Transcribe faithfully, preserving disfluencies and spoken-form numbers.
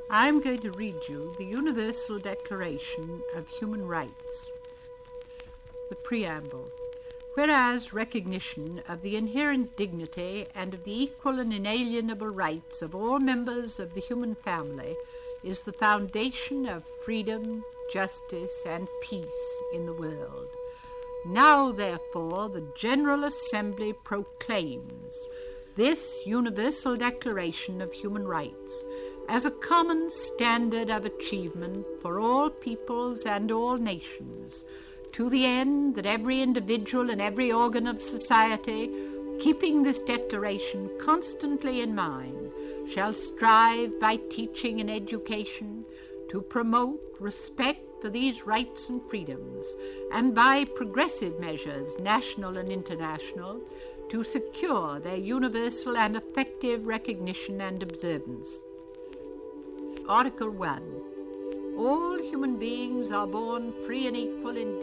I'm going to read you the Universal Declaration of Human Rights. The Preamble. Whereas recognition of the inherent dignity and of the equal and inalienable rights of all members of the human family is the foundation of freedom, justice, and peace in the world. Now, therefore, the General Assembly proclaims this Universal Declaration of Human Rights as a common standard of achievement for all peoples and all nations, to the end that every individual and every organ of society, keeping this declaration constantly in mind, shall strive by teaching and education to promote respect for these rights and freedoms, and by progressive measures, national and international, to secure their universal and effective recognition and observance. Article one. All human beings are born free and equal in